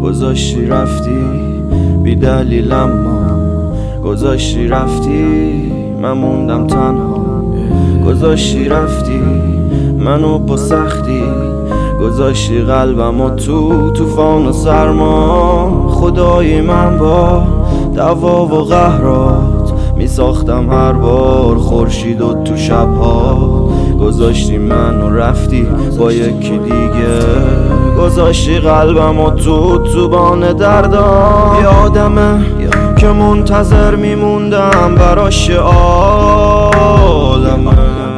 گذاشتی رفتی بی دلیل، اما گذاشتی رفتی من موندم تنها. گذاشتی رفتی منو با سختی، گذاشتی قلبم و تو طوفان و سرما. خدای من با دوا و قهرات میساختم هر بار خورشید و تو شبها. گذاشتی منو رفتی با یکی دیگه، گذاشتی قلبم و تو زبان دردام. یادمه که منتظر میموندم براش عالمه،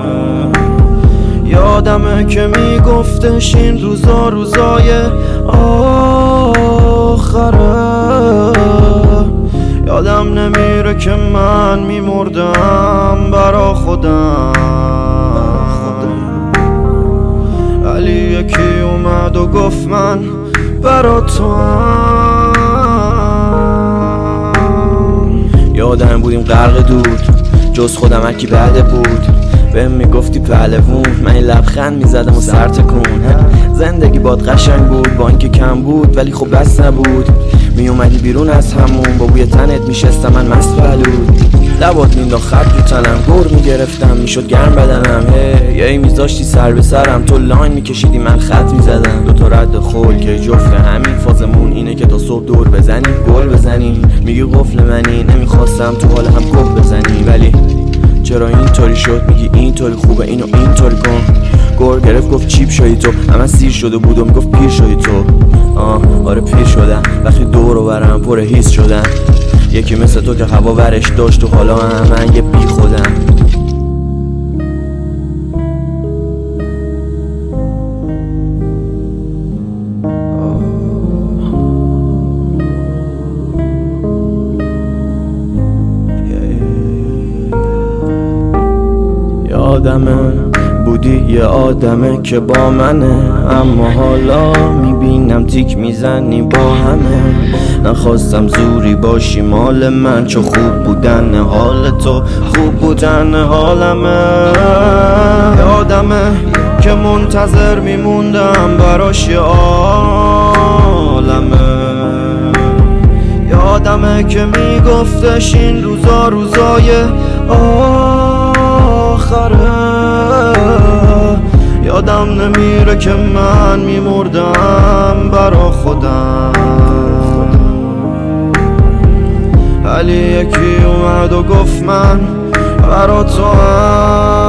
یادمه که میگفتش این روزا روزای آخره. یادم نمیره که من میمردم برا خودم، ولی یکی اومد و گفت من برا تو هم. یادم بودیم غرق دود، جز خودم هرکی بعده بود. بهم میگفتی پهلوون، من این لبخند میزدم و سر تکون. زندگی باد قشنگ بود با اینکه کم بود، ولی خب بس نبود. میومدی بیرون از همون، با بوی تنت میشستم من مست بلود. لبات مینداخت خط رو تنم، گر میگرفتم میشد گرم بدنم. یه میذاشتی سر به سرم، تو لاین میکشیدی من خط میزدم. دوتا رد خول که جفت همین فازمون اینه که تا صبح دور بزنی گل بزنی. میگی قفل منی، نمیخواستم تو حال هم کف بزنی، ولی چرا اینطوری شد؟ میگی اینطوری خوبه اینو اینطوری کن. گر گرفت گفت چیپ شدی تو، همه سیر شده بود و میگفت پیر شدی تو. آره پیر شدم وقتی دور و برم پر حس شدم. یکی مثل تو که هوا ورش داشت و حالا من یه بی خودم. یادمه بودی یه آدمه که با منه، اما حالا میبینم تیک میزنی با همه. نخواستم زوری باشی مال من، چو خوب بودن حال تو خوب بودن حالمه. یادمه که منتظر میموندم براش یه عالمه. یادمه که میگفتش این روزا روزای آخره. یادم نمیره که من میمردم برا خودم، ولی یکی اومد و گفت من برا تو هم.